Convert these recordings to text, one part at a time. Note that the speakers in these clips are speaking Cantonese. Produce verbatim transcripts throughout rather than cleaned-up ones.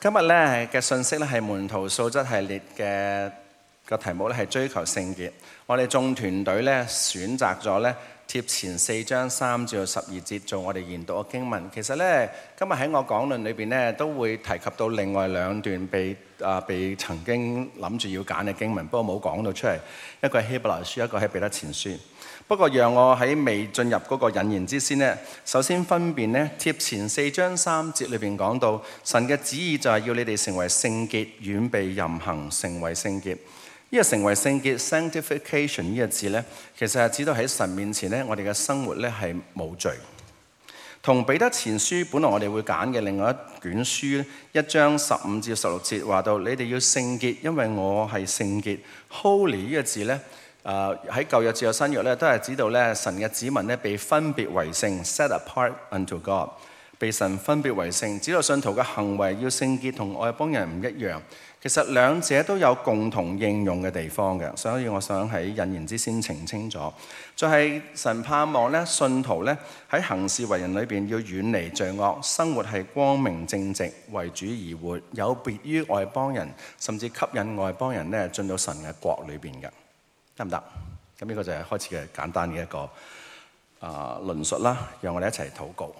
今日咧嘅信息咧係門徒素質系列嘅個題目咧係追求聖潔。我哋眾團隊咧選擇咗咧貼前四章三至到十二節做我哋研讀嘅經文。其實咧今日喺我講論裏邊咧都會提及到另外兩段被啊被曾經諗住要揀嘅經文，不過冇講到出嚟。一個係希伯來書，一個係彼得前書。不過讓我喺未進入嗰個引言之先呢，首先分辨呢貼前四章三節裏邊講到神嘅旨意就係要你哋成為聖潔，遠避淫行，成為聖潔。呢個成為聖潔 sanctification 呢個字呢，其實係指到喺神面前呢，我哋嘅生活呢係冇罪。同彼得前書本來我哋會揀嘅另外一卷書一章十五至十六節話到，你哋要聖潔，因為我係聖潔。Holy 呢個字呢。誒喺舊約至到新約咧，都係指到咧神嘅子民咧被分別為聖 ，set apart unto God， 被神分別為聖。指到信徒嘅行為要聖潔，同外邦人唔一樣。其實兩者都有共同應用嘅地方嘅，所以我想喺引言之先澄清咗。就係、是、神盼望咧信徒咧喺行事為人裏邊要遠離罪惡，生活係光明正直，為主而活，有別於外邦人，甚至吸引外邦人咧進到神嘅國裏邊嘅。得唔得？咁呢個就係開始嘅簡單嘅一個啊、呃、論述啦。讓我哋一齊禱告。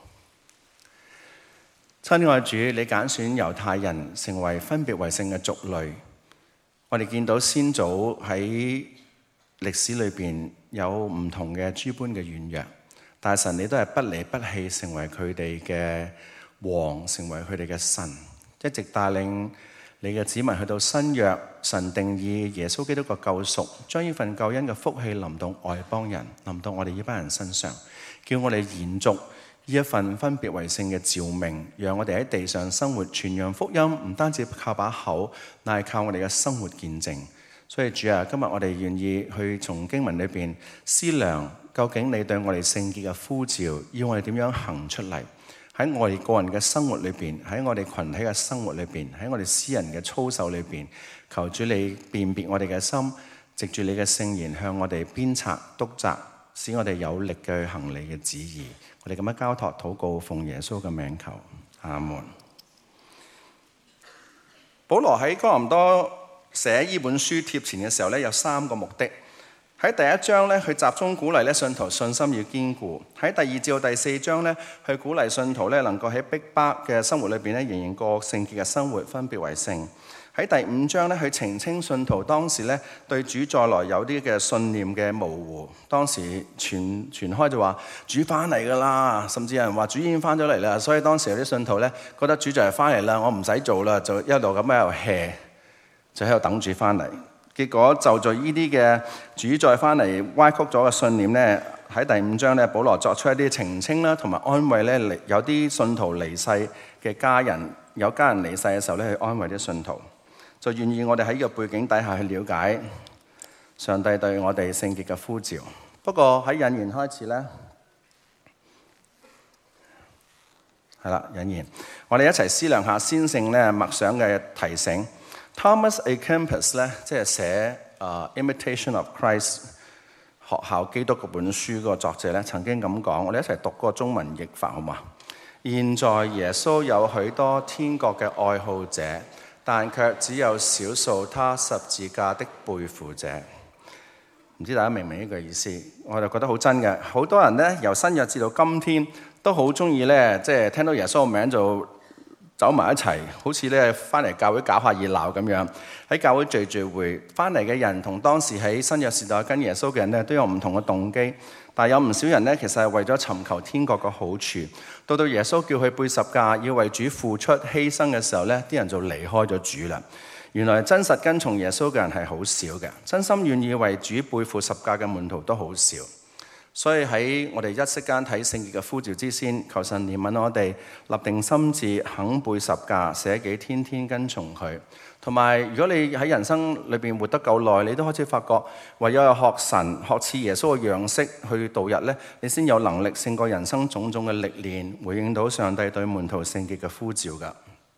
親愛主，你揀選猶太人成為分別為聖嘅族類。我哋見到先祖喺歷史裏邊有唔同嘅諸般嘅軟弱，但係神你都係不離不棄，成為佢哋嘅王，成為佢哋嘅神，一直帶領你嘅子民去到新約，神定義耶穌基督嘅救贖，將呢份救恩嘅福氣臨到外邦人，臨到我哋呢班人身上，叫我哋延續呢一份分別為聖嘅召命，讓我哋喺地上生活傳揚福音，唔單止靠把口，乃係靠我哋嘅生活見證。所以主啊，今日我哋願意去從經文裏邊思量，究竟你對我哋聖潔嘅呼召，要我哋點樣行出嚟？喺我哋個人嘅生活裏邊，喺我哋群體嘅生活裏邊，喺我哋私人嘅操守裏邊，求主你辨別我哋嘅心，藉住你嘅聖言向我哋鞭策督責，使我哋有力嘅去行你嘅旨意。我哋咁樣交託禱告，奉耶穌嘅名求，阿門。保羅喺哥林多寫呢本書貼前嘅時候咧，有三個目的。喺第一章咧，佢集中鼓勵咧信徒信心要堅固；喺第二至到第四章咧，去鼓勵信徒咧能夠喺逼迫嘅生活裏邊咧，仍然過聖潔嘅生活，分別為聖。喺第五章咧，去澄清信徒當時咧對主再來有啲嘅信念嘅模糊。當時傳傳開就話主翻嚟㗎啦，甚至有人話主已經翻咗嚟啦。所以當時有啲信徒咧覺得主就係翻嚟啦，我唔使做啦，就一路咁喺度 hea， 就喺度等主翻嚟。結果就在呢啲嘅主再翻嚟歪曲咗嘅信念咧，喺第五章咧，保羅作出一啲澄清啦，同埋安慰咧，有啲信徒離世嘅家人，有家人離世嘅時候咧，去安慰啲信徒，就願意我哋喺呢個背景底下去了解上帝對我哋聖潔嘅呼召。不過喺引言開始咧，係啦，引言，我哋一齊思量下先聖咧默想嘅提醒。Thomas A. Kempis 咧，即係寫《uh, Imitation of Christ》學效基督嗰本書嗰個作者咧，曾經咁講，我哋一齊讀個中文譯法好嘛？現在耶穌有許多天國嘅愛好者，但卻只有少數他十字架的背負者。唔知大家明唔明呢個意思？我就覺得好真嘅。好多人咧，由新約至到今天，都好中意咧，即係聽到耶穌嘅名就走埋一齊，好似咧翻嚟教會搞下熱鬧咁樣，喺教會聚聚會。翻嚟嘅人同當時喺新約時代跟耶穌嘅人咧都有唔同嘅動機，但係有唔少人咧其實係為咗尋求天國嘅好處。到到耶穌叫佢背十架，要為主付出犧牲嘅時候咧，啲人就離開咗主啦。原來真實跟從耶穌嘅人係好少嘅，真心願意為主背負十架嘅門徒都好少。所以喺我哋一息間睇聖潔嘅呼召之先，求神憐憫我哋立定心志，肯背十架，捨己天天跟從佢。同埋，如果你喺人生裏邊活得夠耐，你都開始發覺，唯有有學神、學似耶穌嘅樣式去度日咧，你先有能力勝過人生種種嘅歷練，回應到上帝對門徒聖潔嘅呼召㗎。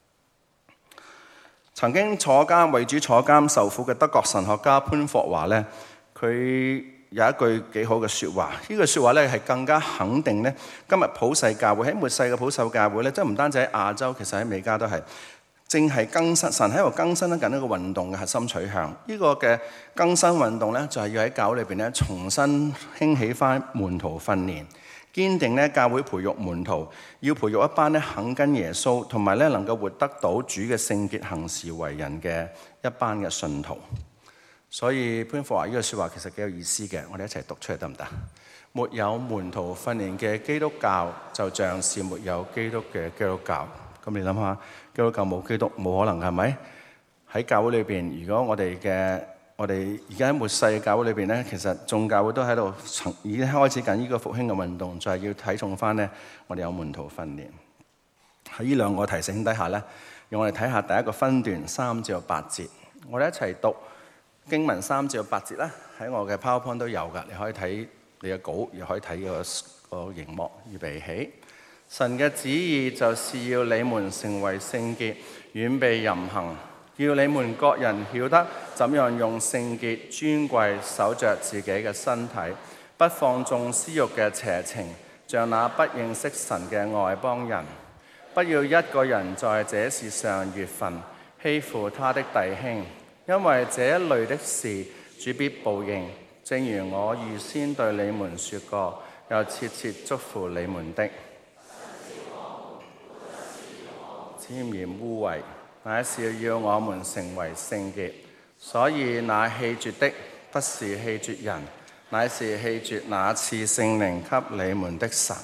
曾經坐監為主坐監受苦嘅德國神學家潘霍華咧，佢有一句幾好嘅説話，呢句説話咧係更加肯定咧，今日普世教會喺末世嘅普世教會咧，即係唔單止喺亞洲，其實喺美加都係正係更新，神喺度更新緊一個運動嘅核心取向。呢、這個嘅更新運動咧，就係要喺教會裏邊咧重新興起翻門徒訓練，堅定咧教會培育門徒，要培育一班咧肯跟耶穌，同埋咧能夠活得到主嘅聖潔行事為人嘅一班嘅信徒。所以潘霍華呢句説話其實幾有意思嘅，我哋一齊讀出嚟得唔得？沒有門徒訓練嘅基督教，就像是沒有基督嘅基督教。咁你諗下，基督教冇基督冇可能係咪？喺教會裏邊，如果我哋嘅我哋而家喺末世嘅教會裏邊咧，其實眾教會都喺度已經開始緊呢個復興嘅運動，就係要睇重翻咧我哋有門徒訓練。喺呢兩個提醒底下咧，讓我哋睇下第一個分段三至到八節，我哋一齊讀經文三至到八節啦。喺我嘅 PowerPoint 都有㗎，你可以睇你嘅稿，又可以睇個個熒幕。預備起，神嘅旨意就是要你們成為聖潔，遠避淫行，要你們各人曉得怎樣用聖潔尊貴守着自己嘅身體，不放縱私慾嘅邪情，像那不認識神嘅外邦人。不要一個人在這事上越份，欺負他的弟兄，因為這一類的事主必報應。正如我預先對你們說過，又切切囑咐你們的。沾染污穢，乃是要我們成為聖潔。所以那棄絕的，不是棄絕人，乃是棄絕那賜聖靈給你們的神。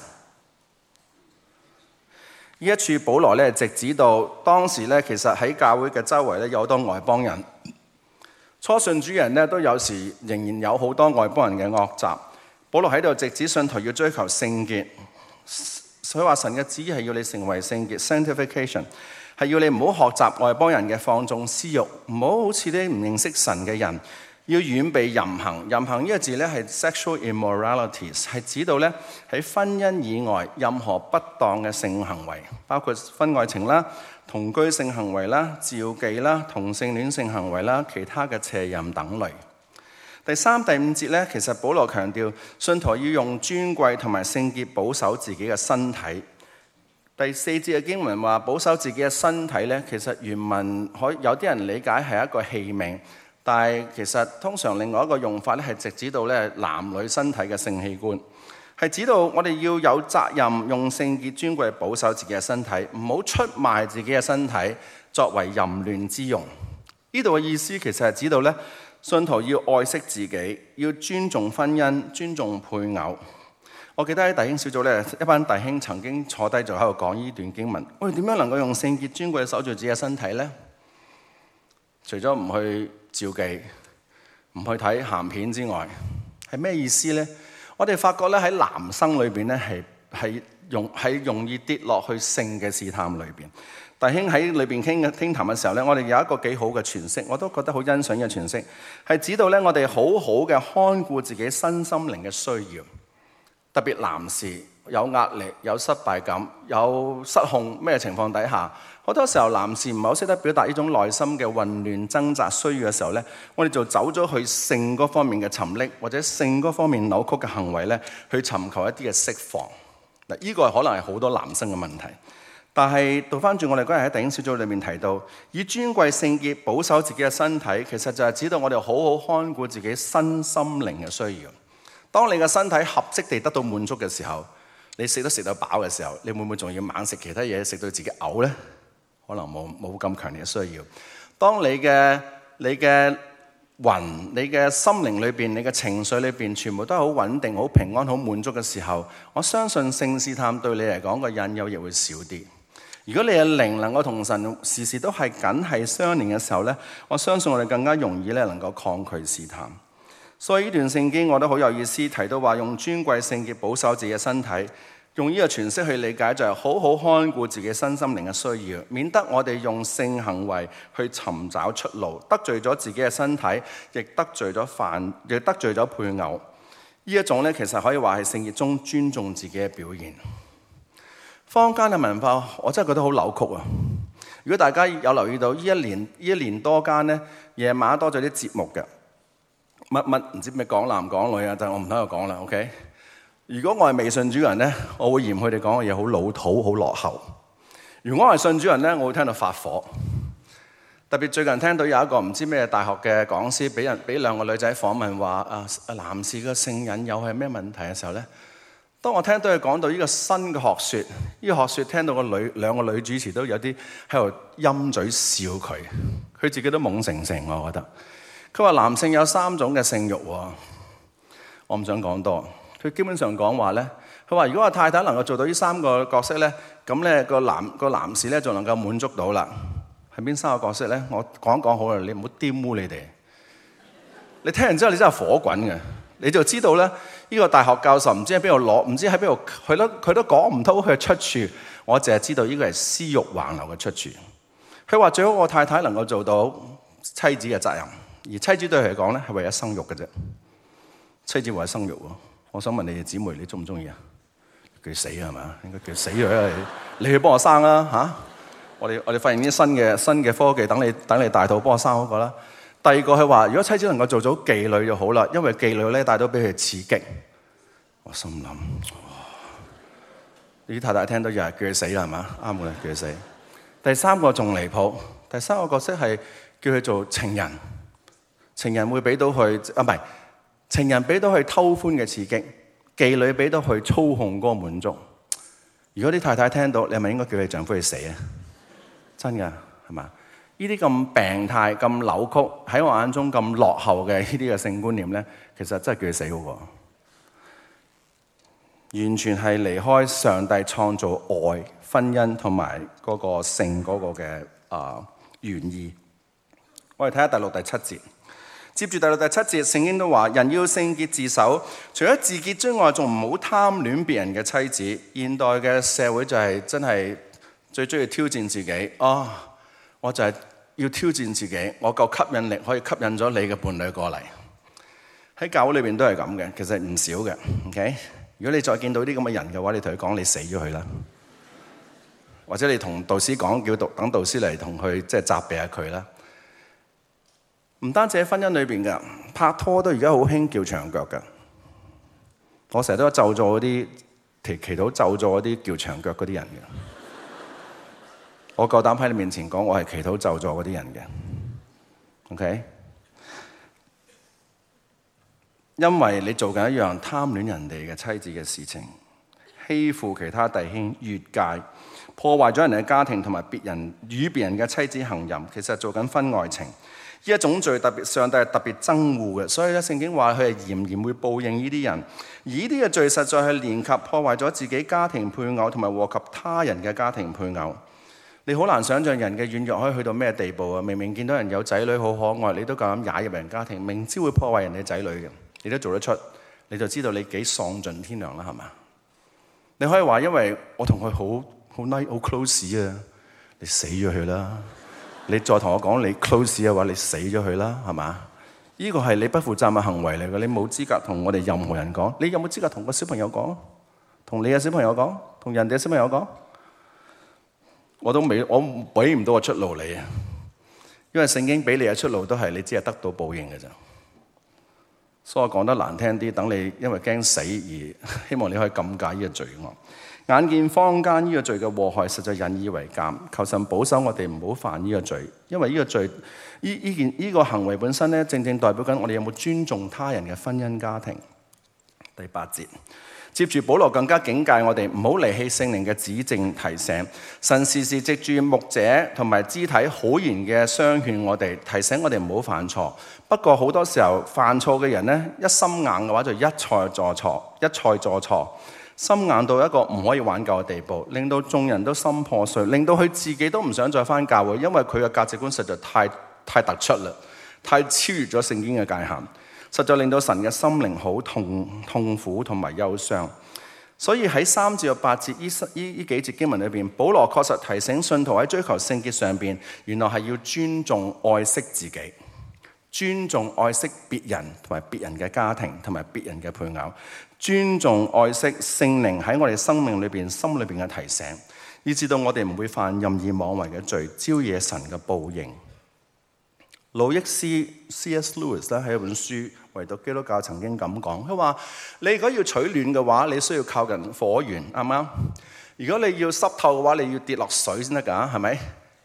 呢一處保羅咧，直指到當時咧，其實喺教會嘅周圍咧，有好多外邦人。初信主人咧，都有時仍然有好多外邦人嘅惡習。保羅喺度直指信徒要追求聖潔，所以話神嘅旨意係要你成為聖潔 （sanctification）， 係要你唔好學習外邦人嘅放縱私慾，唔好好似啲唔認識神嘅人，要遠避淫行。淫行呢個字咧係 sexual immoralities， 係指到咧喺婚姻以外任何不當嘅性行為，包括婚外情啦、同居性行為啦、召妓啦、同性戀性行為啦、其他嘅邪淫等類。第三、第五節咧，其實保羅強調信徒要用尊貴同埋聖潔保守自己嘅身體。第四節嘅經文話保守自己嘅身體咧，其實原文可有啲人理解係一個器皿，但係其實通常另外一個用法咧係直指到咧男女身體嘅性器官，係指到我哋要有責任用聖潔尊貴保守自己嘅身體，唔好出賣自己嘅身體作為淫亂之用。呢度嘅意思其實係指到咧，信徒要愛惜自己，要尊重婚姻，尊重配偶。我記得喺弟兄小組咧，一班弟兄曾經坐低就喺度講呢段經文。我哋點樣能夠用聖潔尊貴守住自己嘅身體呢？除咗唔去召妓、唔去睇鹹片之外，係咩意思呢？我哋發覺咧喺男生裏邊咧係係容係容易跌落去性嘅試探裏邊。弟兄喺裏邊傾嘅傾談嘅時候咧，我哋有一個幾好嘅詮釋，我都覺得好欣賞嘅詮釋，係指到咧我哋好好嘅看顧自己身心靈嘅需要，特別男士有壓力、有失敗感、有失控咩情況底下，好多時候男士唔係好識得表達呢種內心嘅混亂、掙扎、需要嘅時候咧，我哋就走咗去性嗰方面嘅沉溺，或者性嗰方面扭曲嘅行為咧，去尋求一啲嘅釋放。嗱，呢個可能係好多男生嘅問題。但係倒翻轉，我哋嗰日喺弟兄小組裏面提到，以尊貴聖潔保守自己嘅身體，其實就係指到我哋好好看顧自己身心靈嘅需要。當你嘅身體合適地得到滿足嘅時候，你食都食到飽嘅時候，你會唔會仲要猛食其他嘢，食到自己嘔呢？可能冇冇咁強烈嘅需要。當你嘅你嘅魂、你嘅心靈裏邊、你嘅情緒裏邊，全部都係好穩定、好平安、好滿足嘅時候，我相信性試探對你嚟講個引誘亦會少啲。如果你嘅靈能夠同神時時都係緊係相連嘅時候呢，我相信我哋更加容易咧能夠抗拒試探。所以呢段聖經我都好有意思，提到話用尊貴聖潔保守自己嘅身體，用呢個詮釋去理解就係好好看顧自己身心靈嘅需要，免得我哋用性行為去尋找出路，得罪咗自己嘅身體，亦得罪咗犯，亦得罪咗配偶。呢一種咧其實可以話係聖潔中尊重自己嘅表現。坊間嘅文化，我真係覺得好扭曲啊！如果大家有留意到，呢一年呢一年多間咧，夜晚多咗啲節目嘅，乜乜唔知咩港男港女啊，但係我唔喺度講啦。OK， 如果我係未信主人咧，我會嫌佢哋講嘅嘢好老土、好落後；如果我係信主人咧，我會聽到發火。 特別最近聽到有一個唔知咩大學嘅講師，俾人俾兩個女仔訪問話啊，男士嘅性引誘係咩問題嘅時候咧，當我聽到佢講到呢個新嘅學説，呢、這個學説聽到個女兩個女主持都有啲喺度陰嘴笑佢，佢自己都懵成成，我覺得。佢話男性有三種嘅性慾喎，我唔想講多。佢基本上講話咧，佢話如果個太太能夠做到呢三個角色咧，咁咧個男個男士咧就能夠滿足到啦。係邊三個角色咧？我講一講好啦，你唔好玷污你哋。你聽完之後，你真係火滾嘅，你就知道咧。呢個大學教授唔知喺邊度攞，唔知喺邊度，佢都佢都講唔到佢嘅出處。我淨係知道呢個係私慾橫流嘅出處。佢話最好個太太能夠做到妻子嘅責任，而妻子對佢嚟講咧係為咗生育嘅啫。妻子為咗生育喎，我想問你哋姊妹，你中唔中意啊？叫死係嘛？應該叫死佢啦！你去幫我生啦嚇！我哋我哋發現啲新嘅新嘅科技，等你等你大肚幫我生嗰個啦。第二個係話，如果妻子能夠做到妓女就好啦，因為妓女咧帶到俾佢刺激。我心諗，呢啲太太聽到又係叫佢死啦係嘛？啱嘅，叫佢死。第三個仲離譜，第三個角色係叫佢做情人，情人會俾到佢啊，唔係情人俾到佢偷歡嘅刺激，妓女俾到佢操控嗰個滿足。如果啲太太聽到，你係咪應該叫佢丈夫去死啊？真㗎係嘛？呢啲咁病態、咁扭曲，喺我眼中咁落後嘅呢啲嘅性觀念咧，其實真係叫佢死好過。完全係離開上帝創造愛、婚姻同埋嗰個性嗰個嘅啊原意。我哋睇下第六、第七節。接住第六、第七節，聖經都話：人要聖潔自守，除咗自潔之外，仲唔好貪戀別人嘅妻子。現代嘅社會就係真係最中意挑戰自己啊、哦！我就係要挑戰自己，我夠吸引力可以吸引咗你嘅伴侶過嚟。喺教會裏邊都係咁嘅，其實唔少嘅。OK， 如果你再見到啲咁嘅人嘅話，你同佢講你死咗佢啦，或者你同導師講，叫導等導師嚟同佢即係責備下佢啦。唔單止喺婚姻裏邊㗎，拍拖都而家好興叫長腳㗎。我成日都咒咗嗰啲祈祈禱咒咗嗰啲叫長腳嗰啲人嘅。我夠膽喺你面前講，我係祈禱咒詛嗰啲人嘅 ，OK？ 因為你做緊一樣貪戀人哋嘅妻子嘅事情，欺負其他弟兄越界，破壞咗人哋嘅家庭同埋別人與別人嘅妻子行淫，其實做緊婚外情。呢一種罪特別上帝係特別憎惡嘅，所以咧聖經話佢係嚴嚴會報應呢啲人。而呢啲嘅罪實在係連及破壞咗自己家庭配偶同埋禍及他人嘅家庭配偶。你好難想像人嘅軟弱可以去到咩地步啊！明明見到人有仔女好可愛，你都夠膽踩入人家庭，明知會破壞人哋仔女嘅，你都做得出，你就知道你幾喪盡天良啦，係嘛？你可以話因為我同佢好好 nice 好 close 啊，你死咗佢啦！你再同我講你 close 嘅話，你死咗佢啦，係嘛？呢個係你不負責任嘅行為嚟嘅，你冇資格同我哋任何人講。你有冇資格同個小朋友講？同你嘅小朋友講？同人哋嘅小朋友講？我都未，我俾唔到個出路你啊！因為聖經俾你嘅出路都係你只係得到報應嘅咋。所以我講得難聽啲，等你因為驚死而希望你可以禁戒呢個罪惡。眼見坊間呢個罪嘅禍害，實在引以為鑑。求神保守我哋唔好犯呢個罪，因為呢個罪，呢呢件呢個行為本身咧，正正代表緊我哋有冇尊重他人嘅婚姻家庭。第八節。接住保羅更加警戒我哋唔好離棄聖靈嘅指正提醒，神時時藉住牧者同埋肢體好言嘅相勸我哋，提醒我哋唔好犯錯。不過好多時候犯錯嘅人呢，一心硬嘅話就一錯再錯，一錯再錯，心硬到一個唔可以挽救嘅地步，令到眾人都心破碎，令到佢自己都唔想再返教會，因為佢嘅價值觀實在太太突出啦，太超越咗聖經嘅界限。實在令到神嘅心靈好痛痛苦同埋憂傷，所以喺三至八節呢呢呢幾節經文裏邊，保羅確實提醒信徒喺追求聖潔上邊，原來係要尊重愛惜自己，尊重愛惜別人同埋別人嘅家庭同埋別人嘅配偶，尊重愛惜聖靈喺我哋生命裏邊心裏邊嘅提醒，以至到我哋唔會犯任意妄為嘅罪，招惹神嘅報應。路易斯 C S Lewis 咧喺一本書《唯獨基督教》曾經咁講，佢話：你如果要取暖嘅話，你需要靠近火源，啱唔啱？如果你要濕透嘅話，你要跌落水先得㗎，係咪？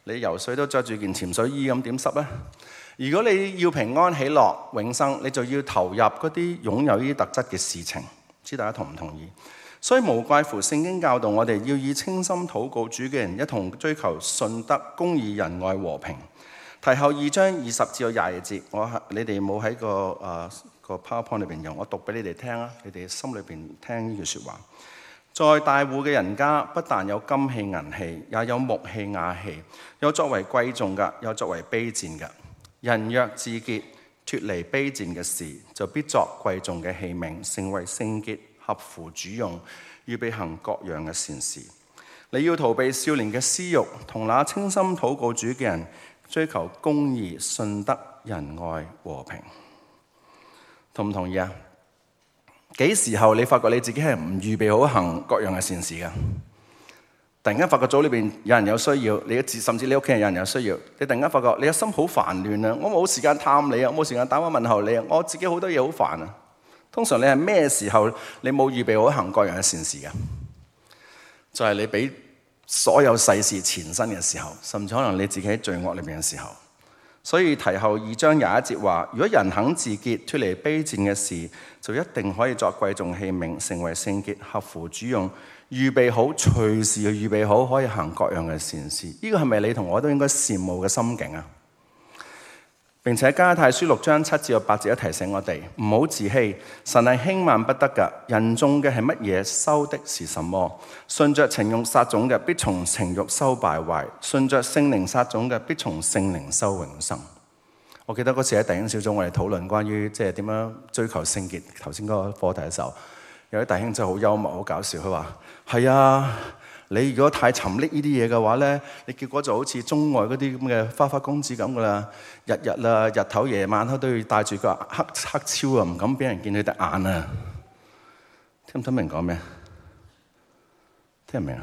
你游水都着住件潛水衣咁點濕呢？如果你要平安喜樂永生，你就要投入嗰啲擁有呢啲特質嘅事情。唔知大家同唔同意？所以無怪乎聖經教導我哋要以清心禱告主嘅人一同追求信德、公義、仁愛、和平。提後二章二十至到廿二節，我你哋冇喺個誒、呃、個 PowerPoint 裏邊用，我讀俾你哋聽啦。你哋心裏邊聽呢句説話。在大戶嘅人家，不但有金器銀器，也有木器瓦器，有作為貴重嘅，有作為卑賤嘅。人若自潔，脫離卑賤嘅事，就必作貴重嘅器皿，成為聖潔，合乎主用，預備行各樣嘅善事。你要逃避少年嘅私慾，同那清心禱告主嘅人追求公義、信德、仁愛、和平。同唔同意啊？幾時候你發覺你自己係唔預備好行各樣嘅善事㗎？突然間發覺組裏邊有人有需要，你甚至你屋企人有人有需要，你突然間發覺你嘅心好煩亂啊！我冇時間探你啊，我冇時間打電話問候你啊，我自己好多嘢好煩啊！通常你係咩時候你冇預備好行各樣嘅善事㗎？就係、是、你俾所有世事纏身嘅時候，甚至可能你自己喺罪惡裏邊嘅時候。所以提後二章廿一節話：如果人肯自潔，脫離卑賤嘅事，就一定可以作貴重器皿，成為聖潔，合乎主用，預備好隨時要預備好，可以行各樣嘅善事。呢個係咪你同我都應該羨慕嘅心境啊？並且加拉太書六章七至八節提醒我哋唔好自欺，神係輕慢不得㗎。人種嘅係乜嘢，收的是什麼？順着情慾撒種嘅，必從情慾收敗壞；順着聖靈撒種嘅，必從聖靈收永生。我記得嗰次喺弟兄小組，我哋討論關於即係點樣追求聖潔。頭先嗰個課題嘅時候，有啲弟兄真係好幽默、好搞笑。佢話：係啊。你如果太沉溺呢啲嘢嘅話咧，你結果就好似中外嗰啲咁嘅花花公子咁噶啦，日日啦、日頭夜晚黑都要戴住個黑黑超啊，唔敢俾人見佢隻眼啊！聽唔聽明講咩？聽唔明啊？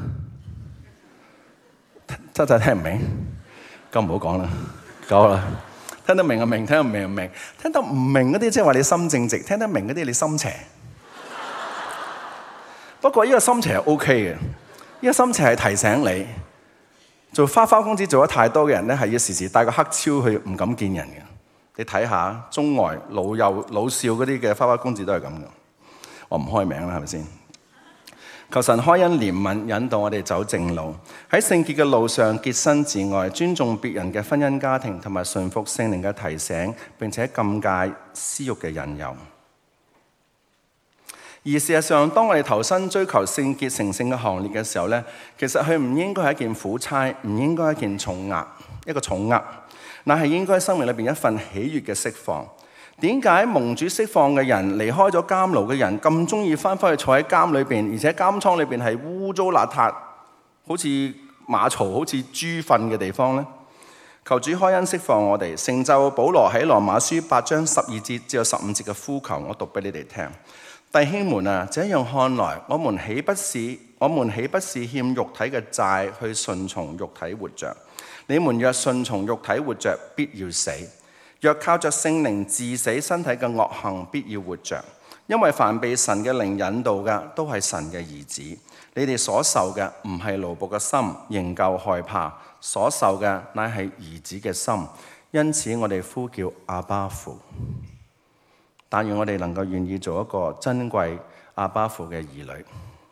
真係聽唔明，咁唔好講啦，夠啦。聽得明就明，聽得唔明就明。聽得唔明嗰啲，即係話你心正直；聽得明嗰啲，你心邪。不過呢個心邪係 O K 嘅。呢個心情係提醒你，做花花公子做得太多嘅人咧，係要時時帶個黑超去，唔敢見人嘅。你睇下中外老幼老少嗰啲嘅花花公子都係咁嘅。我唔開名啦，係咪先？求神開恩憐憫，引導我哋走正路，喺聖潔嘅路上潔身自愛，尊重別人嘅婚姻家庭，同埋順服聖靈嘅提醒，並且禁戒私慾嘅引誘。而事實上，當我哋投身追求聖潔成聖嘅行列嘅時候呢，其實佢唔應該係一件苦差，唔應該係一件重壓，一個重壓，乃係應該喺生命裏邊一份喜悅嘅釋放。點解蒙主釋放嘅人，離開咗監牢嘅人，咁中意翻返去坐喺監裏邊，而且監倉裏邊係污糟邋遢，好似馬槽、好似豬糞嘅地方呢？求主開恩釋放我哋，成就保羅喺羅馬書八章十二節至到十五節嘅呼求，我讀俾你哋聽。弟兄們啊，這樣看來，我們豈不是我們豈不是欠肉體嘅債，去順從肉體活着？你們若順從肉體活着，必要死；若靠着聖靈治死身體嘅惡行，必要活着。因為凡被神嘅靈引導嘅，都係神嘅兒子。你哋所受嘅唔係奴僕嘅心，仍舊害怕；所受嘅乃係兒子嘅心。因此我哋呼叫阿爸父。但願我哋能夠願意做一個珍貴阿爸父嘅兒女。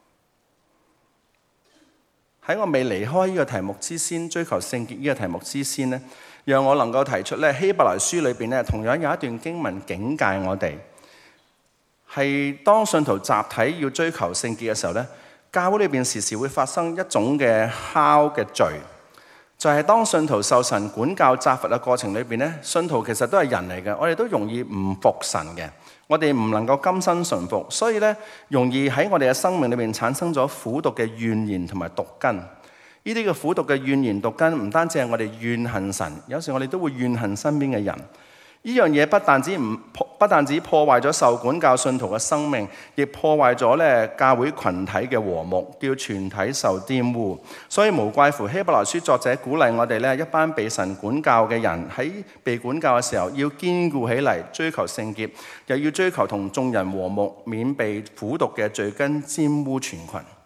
喺我未離開呢個題目之先，追求聖潔呢個題目之先呢，讓我能夠提出咧希伯來書裏邊咧，同樣有一段經文警戒我哋，係當信徒集體要追求聖潔嘅時候咧，教會裏邊時時會發生一種嘅酵嘅罪。就係當信徒受神管教責罰嘅過程裏邊咧，信徒其實都係人嚟嘅，我哋都容易唔服神嘅，我哋唔能夠甘心順服，所以咧容易喺我哋嘅生命裏邊產生咗苦毒嘅怨言同埋毒根。呢啲嘅苦毒嘅怨言毒根唔單止係我哋怨恨神，有時我哋都會怨恨身邊嘅人。呢樣嘢不但止唔不但止破壞咗受管教信徒嘅生命，亦破壞咗咧教會群體嘅和睦，叫全體受玷污。所以無怪乎希伯來書作者鼓勵我哋咧，一班被神管教嘅人喺被管教嘅時候，要堅固起嚟，追求聖潔，又要追求同眾人和睦，免被苦毒嘅罪根沾污全群。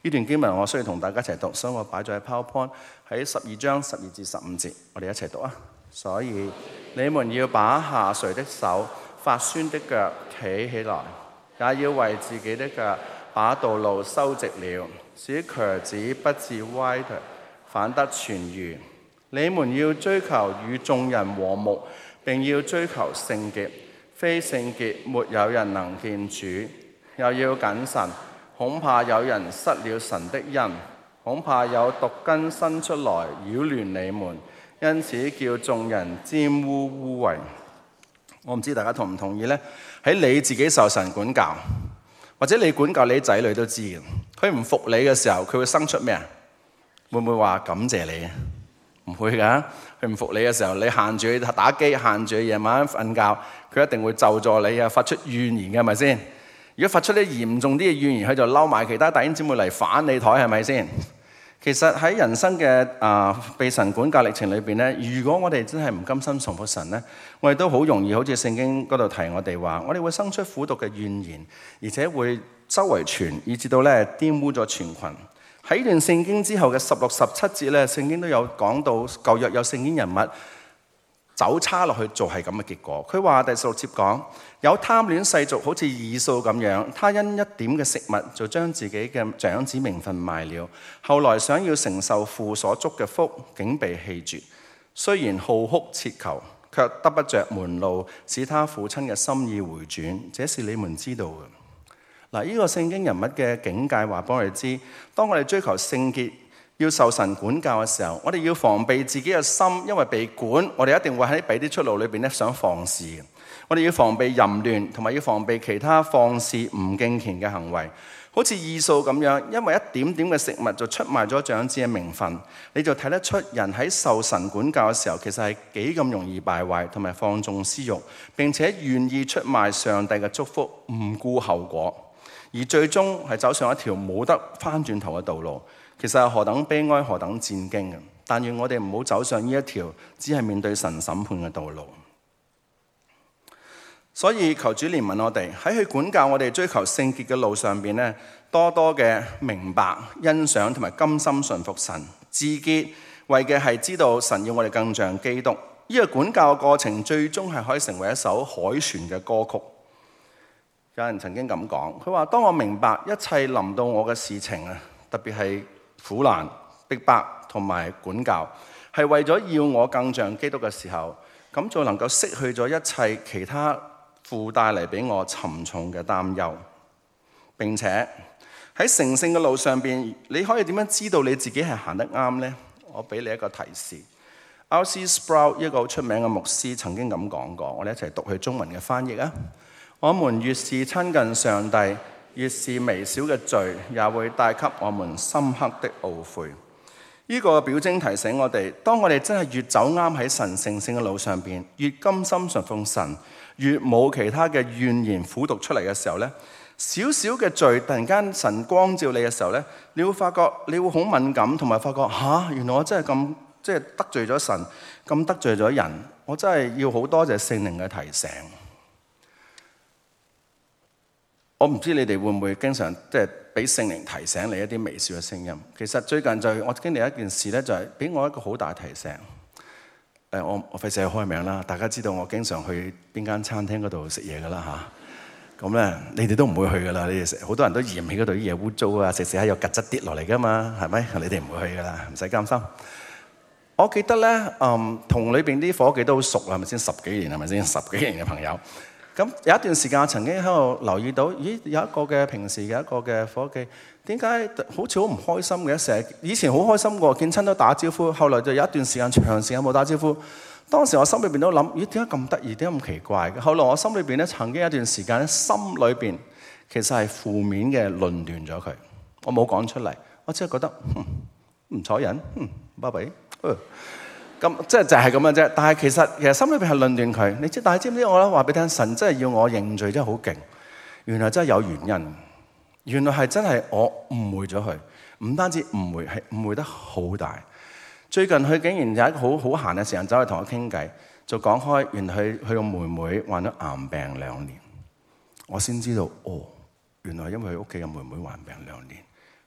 呢段經文我需要同大家一齊讀，所以我擺咗喺 PowerPoint 喺十二章十二至十五節，我哋一齊讀啊！所以你們要把下垂的手、發酸的腳企起來，也要為自己的腳把道路修直了，使瘸子不致歪腿，反得痊癒。你們要追求與眾人和睦，並要追求聖潔。非聖潔，沒有人能見主。又要謹慎，恐怕有人失了神的恩，恐怕有毒根生出來擾亂你們，因此叫眾人沾污污穢。我唔知大家同唔同意呢？喺你自己受神管教，或者你管教你仔女都知嘅，佢唔服你嘅時候，佢會生出咩啊？會唔會話感謝你啊？唔會㗎。佢唔服你嘅時候，你限住佢打機，限住佢夜晚瞓覺，佢一定會咒詛你啊，發出怨言嘅，係咪先？如果發出啲嚴重啲嘅怨言，佢就嬲埋其他弟兄姊妹嚟反你台，係咪先？其實喺人生嘅啊、呃、被神管教歷程裏邊咧，如果我哋真係唔甘心順服神咧，我哋都好容易好似聖經嗰度提我哋話，我哋會生出苦毒嘅怨言，而且會周圍傳，以至到咧玷污咗全群。喺呢段聖經之後嘅十六、十七節咧，聖經都有講到舊約有聖經人物走差落去做係咁嘅結果。佢話第十六節講，有貪戀世俗，好似以掃咁樣，他因一點嘅食物就將自己嘅長子名分賣了，後來想要承受父所祝嘅福，竟被棄絕。雖然號哭切求，卻得不着門路，使他父親嘅心意回轉。這是你們知道嘅。嗱，呢個聖經人物嘅境界話俾我哋知，當我哋追求聖潔，要受神管教嘅時候，我哋要防備自己嘅心，因為被管，我哋一定會喺俾啲出路裏邊咧想放肆嘅。我哋要防備淫亂，同埋要防備其他放肆唔敬虔嘅行為，好似以掃咁樣，因為一點點嘅食物就出賣咗長子嘅名分，你就睇得出人喺受神管教嘅時候，其實係幾咁容易敗壞，同埋放縱私慾，並且願意出賣上帝嘅祝福，唔顧後果。而最終係走上一條冇得翻轉頭嘅道路，其實係何等悲哀，何等戰驚嘅。但願我哋唔好走上呢一條只係面對神審判嘅道路。所以求主憐憫我哋喺佢管教我哋追求聖潔嘅路上邊咧，多多嘅明白、欣賞同埋甘心順服神。自潔為嘅係知道神要我哋更像基督。呢個管教嘅過程最終係可以成為一首凱旋嘅歌曲。有人曾經咁講，佢話：當我明白一切臨到我嘅事情啊，特別係苦難、逼迫同埋管教，係為咗要我更像基督嘅時候，咁就能夠釋去咗一切其他附帶嚟俾我沉重嘅擔憂。並且喺成聖嘅路上邊，你可以點樣知道你自己係行得啱呢？我俾你一個提示。R C Sproul 一個好出名嘅牧師曾經咁講過，我哋一齊讀佢中文嘅翻譯啊！我們越是親近上帝，越是微小嘅罪，也會帶給我們深刻的懊悔。呢個表徵提醒我哋，當我哋真係越走啱喺神聖聖嘅路上邊，越甘心順奉神，越冇其他嘅怨言苦毒出嚟嘅時候呢，少少嘅罪突然間神光照你嘅時候呢，你會發覺你會好敏感，同埋發覺吓，原來我真係咁即係得罪咗神，咁得罪咗人，我真係要好多謝聖靈嘅提醒。我唔知你哋會唔會經常即係俾聖靈提醒你一啲微小嘅聲音。其實最近就我經歷一件事咧，就係俾我一個好大提醒。誒，我我費事開名啦，大家知道我經常去邊間餐廳嗰度食嘢噶啦嚇。咁咧，你哋都唔會去噶啦。你哋食好多人都嫌棄嗰度啲嘢污糟啊，食食下有曱甴跌落嚟噶嘛，係咪？你哋唔會去噶啦，唔使擔心。我記得咧，嗯，同裏邊啲夥計都好熟啦，係咪先？十幾年係咪先？十幾年嘅朋友。咁有一段時間，我曾經喺度留意到，咦，有一個嘅平時嘅一個嘅夥計，點解好似好唔開心嘅？成日以前好開心過，見親都打招呼，後來就有一段時間長時間冇打招呼。當時我心裏邊都諗，咦，點解咁得意？點解咁奇怪嘅？後來我心裏邊咧，曾經有一段時間咧，心裏邊其實係負面嘅論斷咗佢。我冇講出嚟，我只係覺得，唔睬人，嗯，巴閉，咁即係就係咁樣啫，但係其實其實心裏邊係論斷佢，你知？但係知唔知我咧話俾你聽，神真係要我認罪，真係好勁。原來真係有原因，原來係真係我誤會咗佢，唔單止誤會，係誤會得好大。最近佢竟然有一個好好閒嘅時間走去同我傾偈，就講開原來佢佢個妹妹患咗癌病兩年，我先知道哦，原來因為佢屋企嘅妹妹患病兩年，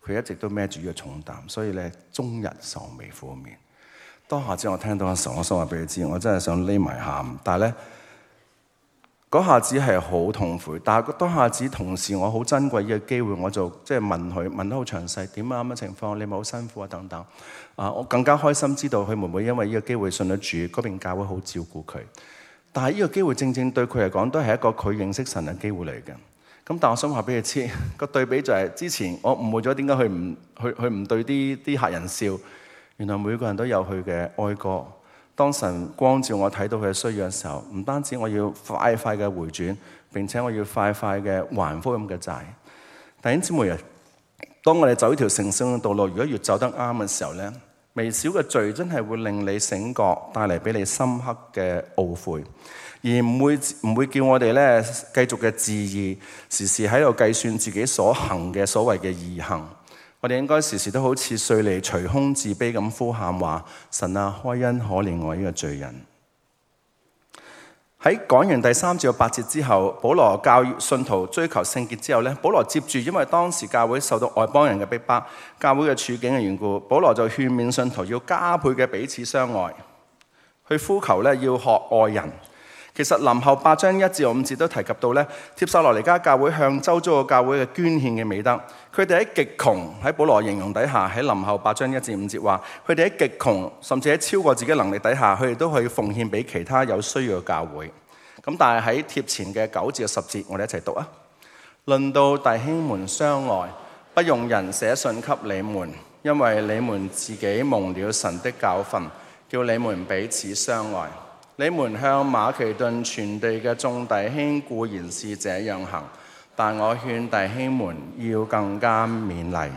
佢一直都孭住呢個重擔，所以咧終日愁眉苦面。當下子我聽到嘅時候，我想話俾佢知，我真係想匿埋喊。但係咧嗰下子係好痛苦，但係當下子同時我好珍貴呢個機會，我就即係問佢，問得好詳細，點啊咁嘅情況，你咪好辛苦啊等等。啊，我更加開心知道佢會唔會因為呢個機會信得主，嗰邊教會好照顧佢。但係呢個機會正正對佢嚟講都係一個佢認識神嘅機會嚟嘅。咁但我想話俾佢知，個對比就係之前我誤會咗點解佢唔佢佢唔對啲啲客人笑。原來每個人都有佢嘅哀歌。當神光照我睇到佢嘅需要嘅時候，唔單止我要快快嘅回轉，並且我要快快嘅還福音嘅債。弟兄姊妹啊，當我哋走呢條成聖嘅道路，如果越走得啱嘅時候呢，微小嘅罪真係會令你醒覺，帶嚟俾你深刻嘅懊悔，而唔會唔會叫我哋呢繼續嘅自義，時時喺度計算自己所行嘅所謂嘅義行。我哋應該時時都好似稅吏捶胸自卑咁呼喊話：神啊，開恩可憐我呢個罪人。喺講完第三至到八節之後，保羅教信徒追求聖潔之後呢，保羅接住因為當時教會受到外邦人嘅逼迫，教會嘅處境嘅緣故，保羅就勸勉信徒要加倍嘅彼此相愛，去呼求呢要學愛人。其實林後八章一至五節都提及到咧，帖撒羅尼迦教會向周遭嘅教會嘅捐獻嘅美德。佢哋喺極窮，喺保羅形容底下，喺林後八章一至五節話，佢哋喺極窮，甚至喺超過自己能力底下，佢哋都可以奉獻俾其他有需要嘅教會。咁但係喺帖前嘅九至十節，我哋一齊讀啊。論到弟兄們相愛，不用人寫信給你們，因為你們自己蒙了神的教訓，叫你們彼此相愛。你們向馬其頓全地嘅眾弟兄固然是這樣行，但我勸弟兄們要更加勉勵。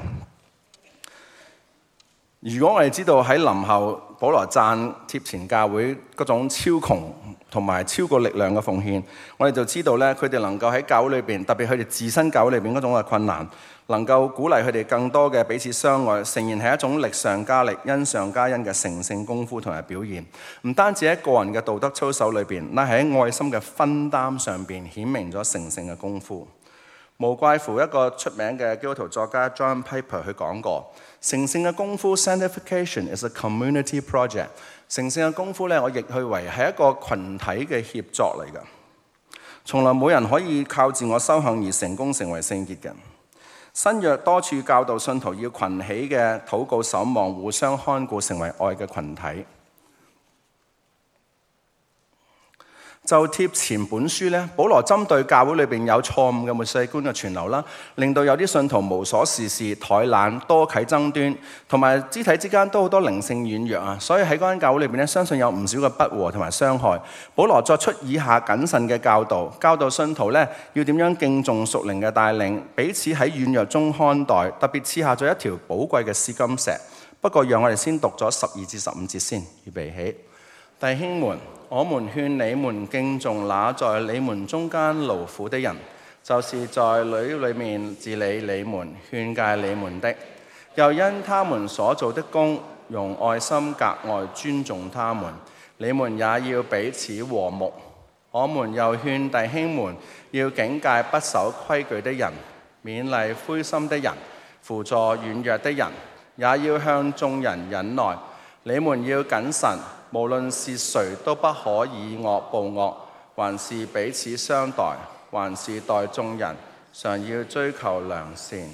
如果我哋知道喺林後保羅讚帖前教會嗰種超窮同埋超過力量嘅奉獻，我哋就知道咧，佢哋能夠喺教會裏邊，特別佢哋自身教會裏邊嗰種嘅困難，能夠鼓勵佢哋更多嘅彼此相愛，誠然係一種力上加力、恩上加恩嘅成聖功夫同埋表現。唔單止喺個人嘅道德操守裏邊，乃係喺愛心嘅分擔上邊顯明咗成聖嘅功夫。無怪乎一個出名嘅基督徒作家 John Piper 佢講過，成聖嘅功夫 Sanctification is a community project。成聖嘅功夫咧，我譯去為係一個群體嘅協作嚟㗎。從來冇人可以靠自我修行而成功成為聖潔嘅。新約多處教導信徒要群起嘅禱告守望，互相看顧，成為愛嘅群體。就帖前本書咧，保羅針對教會裏邊有錯誤嘅末世觀嘅傳流啦，令到有啲信徒無所事事、怠懶、多啟爭端，同埋肢體之間都好多靈性軟弱啊。所以喺嗰間教會裏邊咧，相信有唔少嘅不和同埋傷害。保羅作出以下謹慎嘅教導，教導信徒咧要點樣敬重屬靈嘅帶領，彼此喺軟弱中看待，特別賜下咗一條寶貴嘅試金石。不過讓我哋先讀咗十二至十五節先，預備起。弟兄們，我們勸你們敬重那在你們中間勞苦的人，就是在裏裏面治理你們、勸誡你們的，又因他們所做的工，用愛心格外尊重他們。你們也要彼此和睦。我們又勸弟兄們要警戒不守規矩的人，勉勵灰心的人，扶助軟弱的人，也要向眾人忍耐。你們要謹慎，無論是誰都不可以惡報惡，還是彼此相待，還是待眾人，常要追求良善。呢、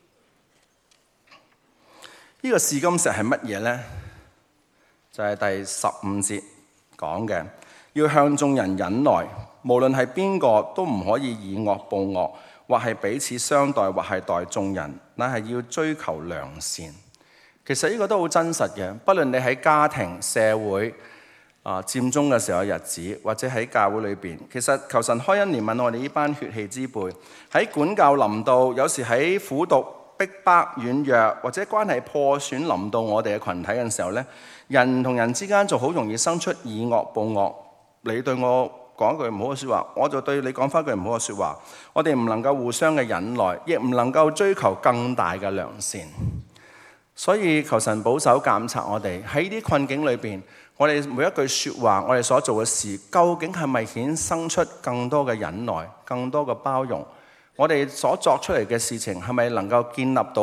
這個試金石係乜嘢呢？就係、是、第十五節講嘅，要向眾人忍耐，無論係邊個都唔可以以惡報惡，或係彼此相待，或係待眾人，乃係要追求良善。其實呢個都好真實嘅，不論你喺家庭、社會啊佔中嘅時候嘅日子，或者喺教會裏邊，其實求神開恩憐憫我哋呢班血氣之輩，喺管教臨到，有時喺苦毒、逼迫、軟弱或者關係破損臨到我哋嘅群體嘅時候呢，人同人之間就好容易生出以惡報惡。你對我講一句唔好嘅説話，我就對你講翻句唔好嘅説話。我哋唔能夠互相嘅忍耐，亦唔能夠追求更大嘅良善。所以求神保守監察我哋喺呢啲困境裏邊，我哋每一句説話，我哋所做嘅事，究竟係咪衍生出更多嘅忍耐、更多嘅包容？我哋所作出嚟嘅事情係咪能夠建立到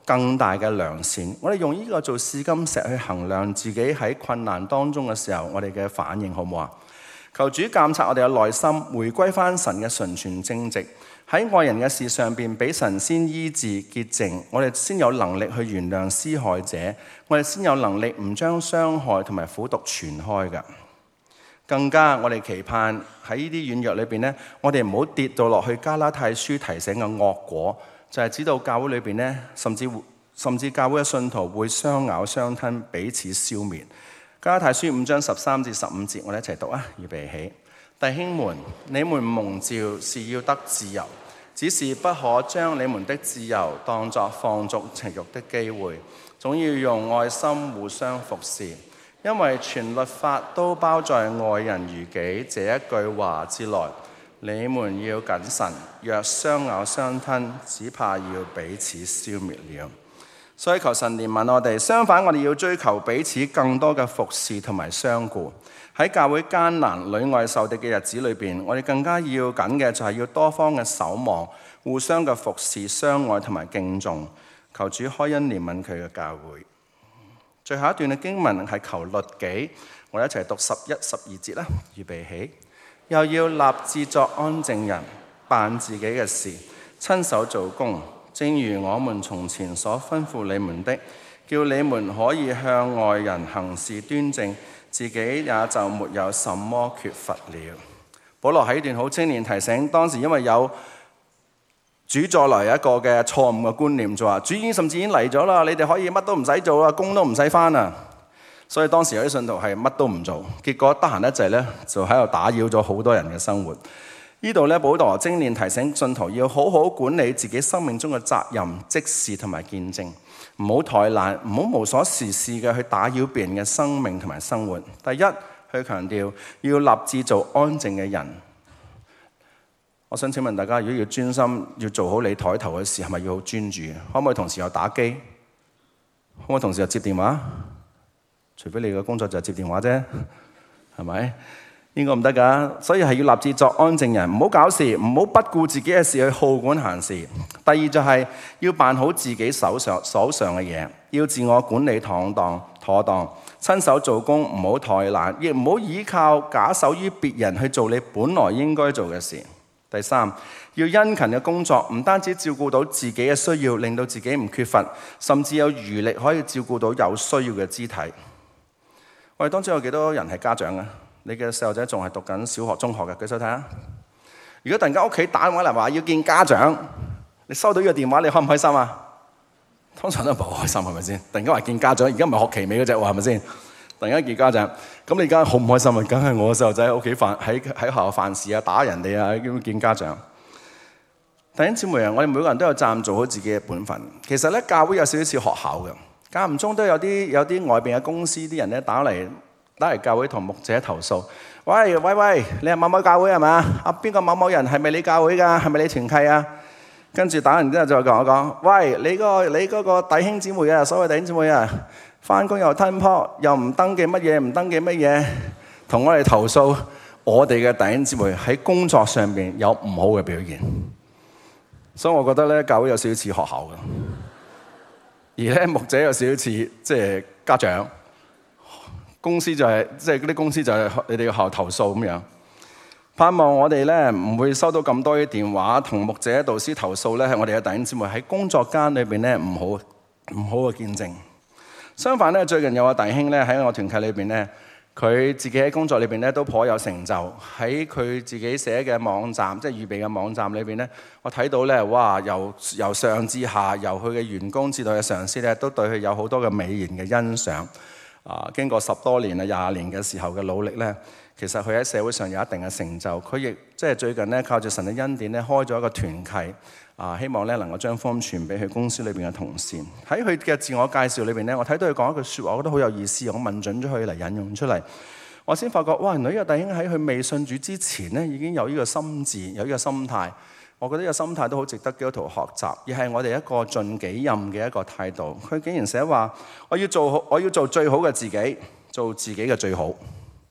更大嘅良善。我哋用呢個做試金石去衡量自己喺困難當中嘅時候，我哋嘅反應好唔好啊？求主監察我哋嘅內心，回歸翻神嘅純全正直。喺愛人嘅事上邊，俾神先醫治潔淨，我哋先有能力去原諒施害者，我哋先有能力唔將傷害同埋苦毒傳開㗎。更加我哋期盼喺呢啲軟弱裏邊呢，我哋唔好跌到落去加拉太書提醒嘅惡果，就係知道教會裏邊呢，甚至甚至教會嘅信徒會相咬相吞，彼此消滅。加拉太書五章十三至十五節，我哋一齊讀啊！預備起。弟兄們，你們蒙召是要得自由，只是不可將你們的自由當作放縱情慾的機會，總要用愛心互相服侍，因為全律法都包在愛人如己這一句話之內。你們要謹慎，若相咬相吞，只怕要彼此消滅了。所以求神憐憫我哋，相反我哋要追求彼此更多嘅服侍同埋相顧。喺教會艱難、裏外受敵嘅日子裏邊，我哋更加要緊嘅就係要多方嘅守望，互相嘅服侍、相愛同埋敬重。求主開恩憐憫佢嘅教會。最後一段嘅經文係求律己，我哋一齊讀十一、十二節啦。預備起，又要立志作安靜人，辦自己嘅事，親手做工。正如我們從前所吩咐你們的，叫你們可以向外人行事端正，自己也就沒有什麼缺乏了。保羅喺呢段好青年提醒，當時因為有主再來一個嘅錯誤嘅觀念，就話主已經甚至已經嚟咗啦，你哋可以乜都唔使做啦，工都唔使返啊。所以當時有啲信徒係乜都唔做，結果得閒一陣呢，就喺度打擾咗好多人嘅生活。呢度咧，保羅精練提醒信徒要好好管理自己生命中嘅責任、職事同埋見證，唔好怠懶，唔好無所事事嘅去打擾別人嘅生命同埋生活。第一，去強調要立志做安靜嘅人。我想請問大家，如果要專心要做好你台頭嘅事，係咪要好專注？可唔可以同時又打機？可唔可以同時又接電話？除非你嘅工作就係接電話啫，係咪？應該唔得㗎，所以係要立志作安靜人，唔好搞事，唔好不顧自己嘅事去好管閒事。第二就係要辦好自己手上手上嘅嘢，要自我管理妥當妥當，親手做工，唔好怠懶，亦唔好依靠假手於別人去做你本來應該做嘅事。第三，要殷勤嘅工作，唔單止照顧到自己嘅需要，令到自己唔缺乏，甚至有餘力可以照顧到有需要嘅肢體。我哋當中有幾多人係家長啊？你嘅細路仔仲係讀緊小學、中學嘅，舉手睇下。如果突然間屋企打電話嚟話要見家長，你收到呢個電話，你開唔開心啊？通常都唔開心，係咪先？突然間話見家長，而家唔係學期尾嗰隻喎，係咪先？突然間見家長，咁你而家好唔開心啊？梗係我細路仔喺屋企犯喺喺學校犯事啊，打人哋啊，咁見家長。弟兄姊妹啊，我哋每個人都有責任做好自己嘅本分。其實咧，教會有少少似學校嘅，間唔中都有啲有啲外邊嘅公司啲人咧打嚟。打嚟教會同牧者投訴，喂喂喂，你係某某教會係嘛？啊邊個某某人係咪你教會㗎？係咪你團契啊？跟住打完之後就同我講，喂，你個你嗰個弟兄姊妹啊，所謂弟兄姊妹啊，返工又吞泡，又唔登記乜嘢，唔登記乜嘢，同我哋投訴我哋嘅弟兄姊妹喺工作上邊有唔好嘅表現。所以我覺得咧，教會有少少似學校嘅，而咧牧者有少少似即係家長。公司就係即係嗰啲公司就係你哋嘅學校投訴咁樣，盼望我哋咧唔會收到咁多啲電話同牧者導師投訴咧，係我哋嘅弟兄姊妹喺工作間裏邊咧唔好唔好嘅見證。相反咧，最近有個弟兄咧喺我團契裏邊咧，佢自己喺工作裏邊咧都頗有成就。喺佢自己寫嘅網站，即係預備嘅網站裏邊咧，我睇到咧，哇！由由上至下，由佢嘅員工至到嘅上司咧，都對佢有好多嘅美言嘅欣賞。啊！經過十多年啊、廿年嘅時候嘅努力咧，其實佢喺社會上有一定嘅成就。佢亦即係最近咧，靠住神嘅恩典咧，開咗一個團契啊，希望咧能夠將福音傳俾佢公司裏邊嘅同事。喺佢嘅自我介紹裏邊咧，我睇到佢講一句説話，我覺得好有意思，我問準咗佢嚟引用出嚟。我先發覺，哇！原來呢個弟兄喺佢未信主之前咧，已經有呢個心志，有呢個心態。我覺得呢個心態都好值得基督徒學習，而係我哋一個盡己任嘅一個態度。佢竟然寫話：我要做好，我要做最好嘅自己，做自己嘅最好。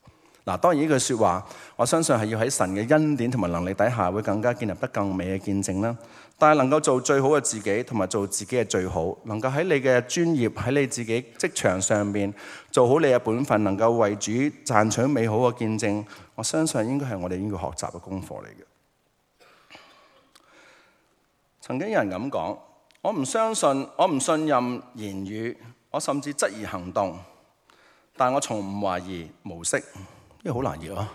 嗱，當然呢句説話，我相信係要喺神嘅恩典同埋能力底下，會更加建立得更美嘅見證啦。但係能夠做最好嘅自己，同埋做自己嘅最好，能夠喺你嘅專業，喺你自己職場上面做好你嘅本分，能夠為主賺取美好嘅見證，我相信應該係我哋應該學習嘅功課嚟嘅。曾經有人咁講：我唔相信，我唔信任言語，我甚至質疑行動，但我從唔懷疑模式。呢個好難譯啊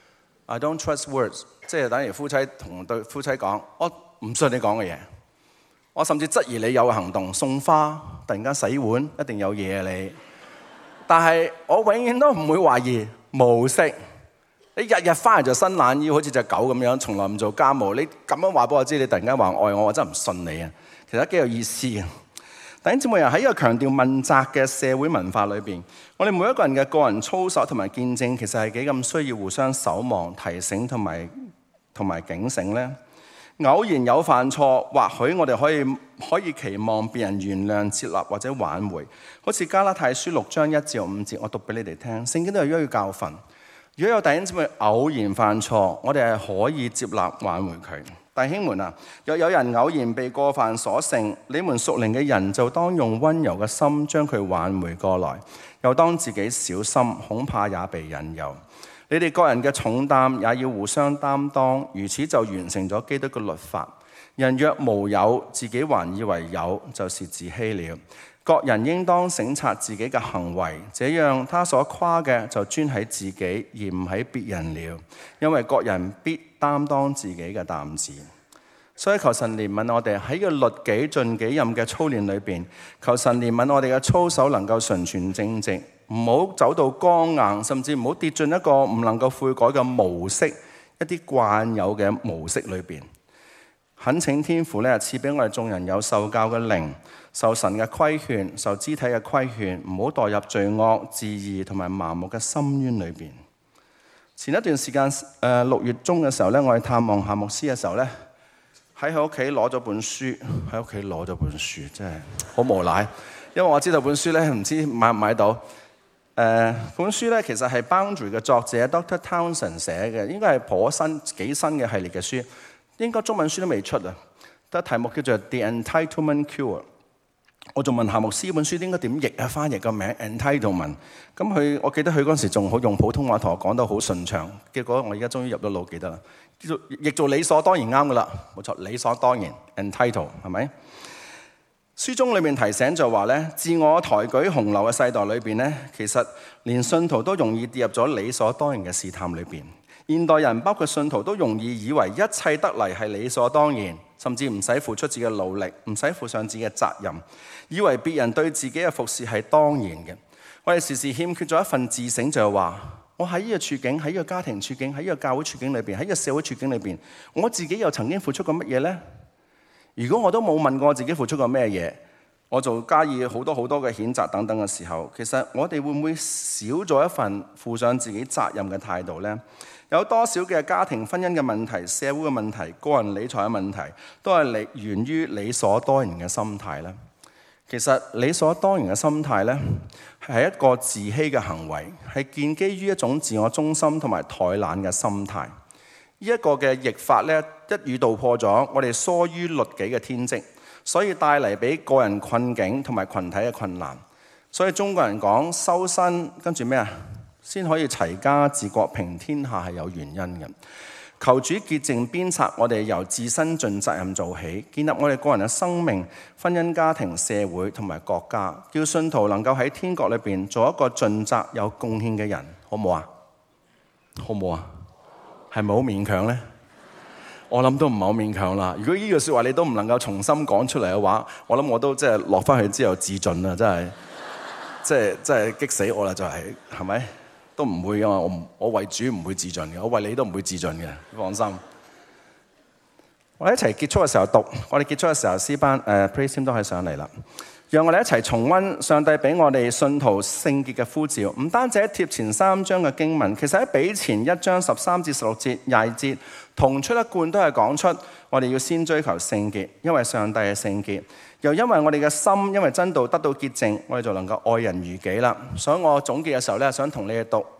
！I don't trust words， 即係等於夫妻同對夫妻講：我唔信你講嘅嘢，我甚至質疑你有行動，送花，突然間洗碗，一定有嘢啊你。但係我永遠都唔會懷疑模式。你日日翻嚟就伸懶腰，好似隻狗咁樣，從來唔做家務。你咁樣話俾我知，你突然間話愛我，我真係唔信你啊！其實幾有意思嘅。弟兄姊妹，喺一個強調問責嘅社會文化裏邊，我哋每一個人嘅個人操守同埋見證，其實係幾咁需要互相守望、提醒同埋同埋警醒呢？偶然有犯錯，或許我哋可以可以期望別人原諒、接納或者挽回。好似加拉太書六章一至五節，我讀俾你哋聽。聖經都有一個教訓：如果有弟兄姊妹偶然犯錯，我哋係可以接納挽回佢。弟兄們啊，若有人偶然被過犯所勝，你們屬靈嘅人就當用溫柔嘅心將佢挽回過來，又當自己小心，恐怕也被引誘。你哋各人嘅重擔也要互相擔當，如此就完成咗基督嘅律法。人若無有，自己還以為有，就是自欺了。各人應當省察自己嘅行為，這樣他所誇嘅就專喺自己，而唔喺別人了。因為各人必擔當自己嘅擔子。所以求神憐憫我哋喺個律己盡己任嘅操練裏邊，求神憐憫我哋嘅操守能夠純全正直，唔好走到剛硬，甚至唔好跌進一個唔能夠悔改嘅模式，一啲慣有嘅模式裏邊。懇請天父咧賜俾我哋眾人有受教嘅靈，受神嘅規勸，受肢體嘅規勸，唔好墮入罪惡、自義同埋盲目嘅深淵裏邊。前一段時間誒六月中嘅時候咧，我去探望夏牧師嘅時候咧，喺佢屋企攞咗本書，喺屋企攞咗本書，真係好無賴，因為我知道本書咧唔知買唔買到。誒、呃、本書咧其實係 Boundary 嘅作者 Doctor Townsend 寫嘅，應該係頗新幾新嘅系列嘅書。應該中文書都未出啊，得題目叫做 The Entitlement Cure。我仲問夏牧師本書應該點譯啊？翻譯個名 Entitlement。咁佢，我記得佢嗰陣時仲好用普通話同我講得好順暢。結果我而家終於入咗腦，記得啦。叫做譯做理所當然啱噶啦，冇錯，理所當然 Entitle 係咪？書中裏面提醒就話咧，自我抬舉洪流嘅世代裏邊咧，其實連信徒都容易跌入咗理所當然嘅試探裏邊。現代人包括信徒都容易以為一切得嚟係理所當然，甚至唔使付出自己嘅努力，唔使負上自己嘅責任，以為別人對自己嘅服侍係當然嘅。我哋時時欠缺咗一份自省，就係話我喺呢個處境，喺呢個家庭處境，喺呢個教會處境裏邊，喺呢個社會處境裏邊，我自己又曾經付出過乜嘢呢？如果我都冇問過我自己付出過咩嘢，我就加以好多好多嘅譴責等等嘅時候，其實我哋會唔會少咗一份負上自己責任嘅態度呢？有多少嘅家庭婚姻嘅問題、社會嘅問題、個人理財嘅問題，都係嚟源於理所當然嘅心態呢？其實理所當然嘅心態呢，係一個自欺嘅行為，係建基於一種自我中心同埋怠懶嘅心態。呢一個嘅譯法呢，一語道破咗我哋疏於律己嘅天職，所以帶嚟俾個人困境同埋群體嘅困難。所以中國人講修身跟住咩啊？先可以齊家治國平天下係有原因嘅。求主潔淨鞭策我哋，由自身盡責任做起，建立我哋個人嘅生命、婚姻、家庭、社會同埋國家，叫信徒能夠喺天國裏邊做一個盡責有貢獻嘅人，好唔好啊？好唔好啊？係咪好勉強呢？我諗都唔係好勉強啦。如果呢句説話你都唔能夠重新講出嚟嘅話，我諗我都即係落翻去之後自盡啦，真係，即係即係激死我啦，就係係咪？都唔會噶嘛，我唔我為主唔會自盡嘅，我為你都唔會自盡嘅，放心。我哋一齊結束嘅時候讀，我哋結束嘅時候詩班誒 praise team 都可以上嚟啦。讓我哋一齊重溫上帝俾我哋信徒聖潔嘅呼召，唔單止喺貼前三章嘅經文，其實喺比前一章十三至十六節、廿二節同出一貫都係講出我哋要先追求聖潔，因為上帝係聖潔。又因為我哋嘅心因為真道得到潔淨，我哋就能夠愛人如己啦。所以我總結嘅時候咧，想同你哋讀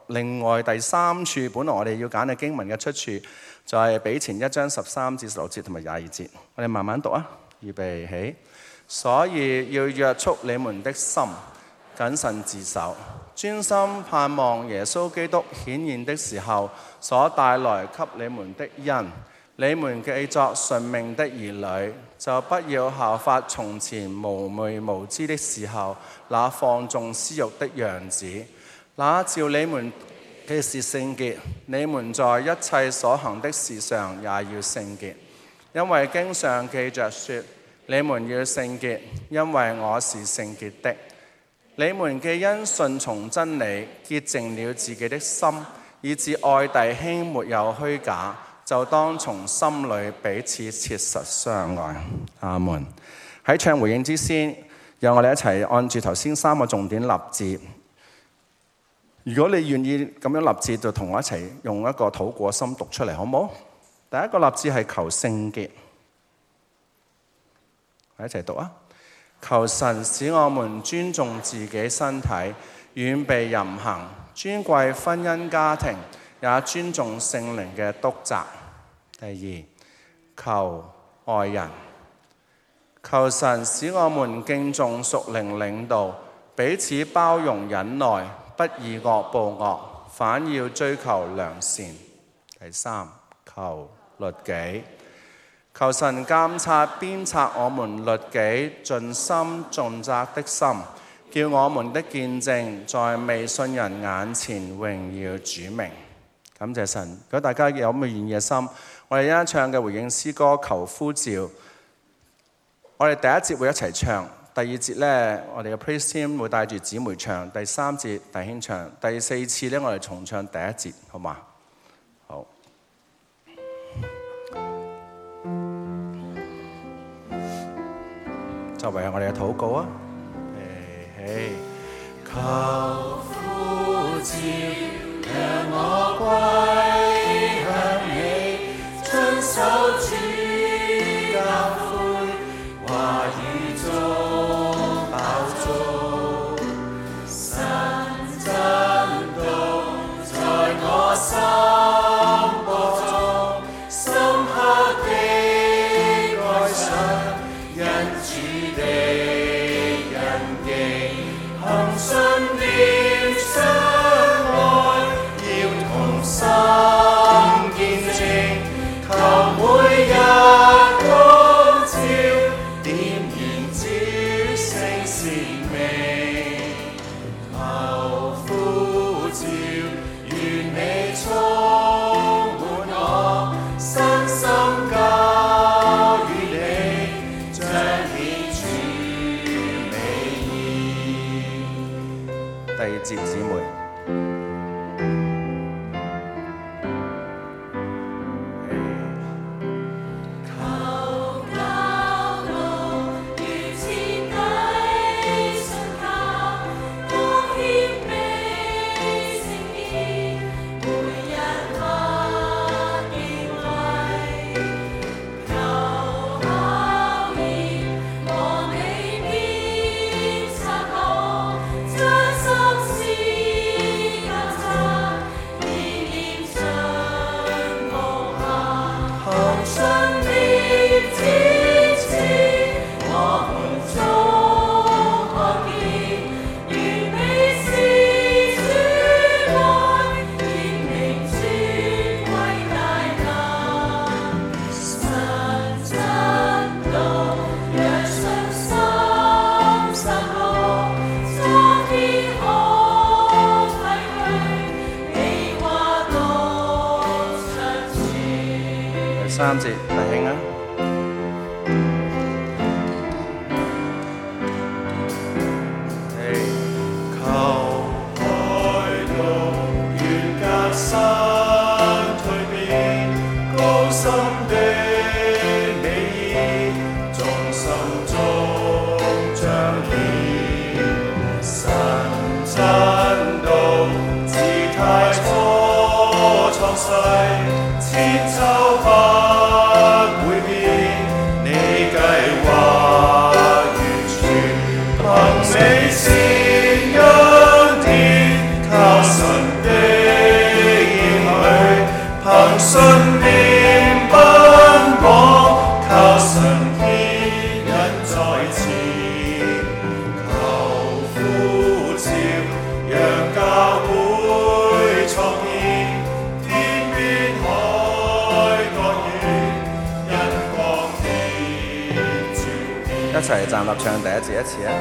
另外第三處，本來我哋要揀嘅經文嘅出處，就係比前一章十三至十六節同埋廿二節。我哋慢慢讀啊，預備起。所以要約束你們的心，謹慎自守，專心盼望耶穌基督顯現的時候所帶來給你們的恩。你們既作順命的兒女，就不要效法從前無昧無知的時候那放縱私慾的樣子。那召你們嘅是聖潔，你們在一切所行的事上也要聖潔，因為經上記着說：你們要聖潔，因為我是聖潔的。你們既因順從真理潔淨了自己的心，以致愛弟兄沒有虛假，就當從心裏彼此切實相愛。阿門。喺唱回應之先，讓我哋一齊按住頭先三個重點立志。如果你願意咁樣立志，就同我一齊用一個禱告心讀出嚟，好唔好？第一個立志係求聖潔，我一齊讀啊！求神使我們尊重自己身體，遠避淫行，尊貴婚姻家庭，也尊重聖靈嘅督責。第二，求愛人，求神使我們敬重屬靈領導，彼此包容忍耐，不以惡報惡，反要追求良善。第三，求律己，求神監察鞭策我們律己，盡心盡責的心，叫我們的見證在未信人眼前榮耀主名。感謝神。如果大家有咁嘅願意嘅心，我哋一陣唱嘅回應詩歌求呼召，我哋第一節會一齊唱，第二節呢，我哋嘅 praise team 會帶住姊妹唱，第三節弟兄唱，第四次呢，我哋重唱第一節，好嗎？好。作為我哋嘅禱告啊，嘿嘿，求呼召，讓我歸向你，遵守主教誨，話語中飽足，神真道在我心播種，深刻的愛上，因主的印記，恒信念相愛，要同心見證，求每日光照，點燃主聖使命，求呼召，願你充滿我，身心交與你，彰顯主美意。第二節姊妹。三節，弟兄啊！ 美善恩典，靠神的信念奔跑，靠神牽引在前，求呼召，讓教會創建，天邊海角遠，因光天照見。 一齊站立唱第一節一次啊！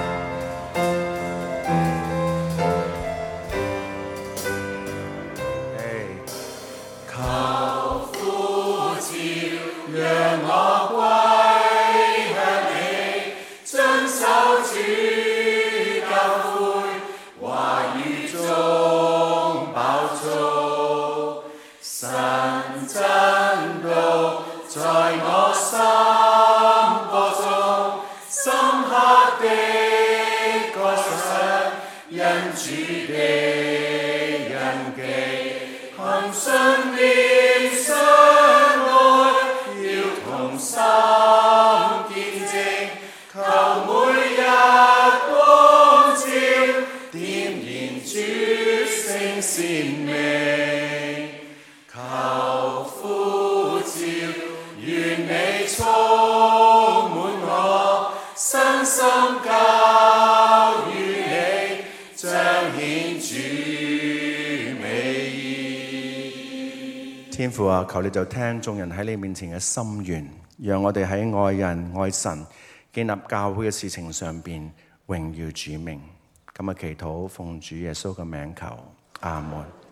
天父啊，求你就聽眾人喺你面前嘅心願，讓我哋喺愛人愛神建立教會嘅事情上邊榮耀主名。今日祈禱奉主耶穌嘅名求，阿門。